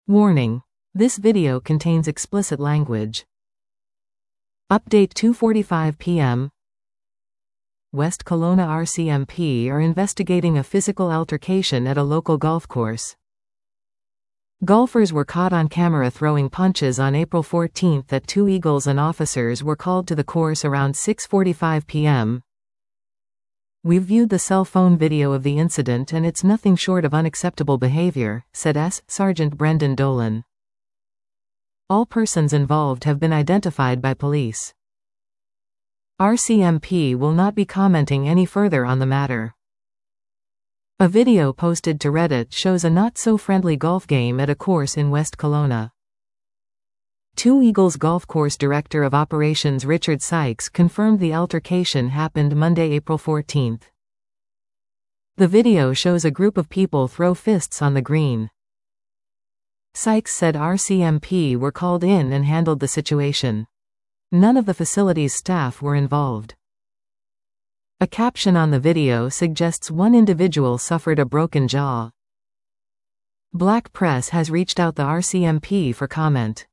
Warning: this video contains explicit language. Update 2:45 p.m. West Kelowna RCMP are investigating a physical altercation at a local golf course. Golfers were caught on camera throwing punches on April 14 at Two Eagles, and officers were called to the course around 6:45 p.m. "We've viewed the cell phone video of the incident and it's nothing short of unacceptable behavior," said Sergeant Brendan Dolan. All persons involved have been identified by police. RCMP will not be commenting any further on the matter. A video posted to Reddit shows a not-so-friendly golf game at a course in West Kelowna. Two Eagles Golf Course Director of Operations Richard Sykes confirmed the altercation happened Monday, April 14. The video shows a group of people throw fists on the green. Sykes said RCMP were called in and handled the situation. None of the facility's staff were involved. A caption on the video suggests one individual suffered a broken jaw. Black Press has reached out the RCMP for comment.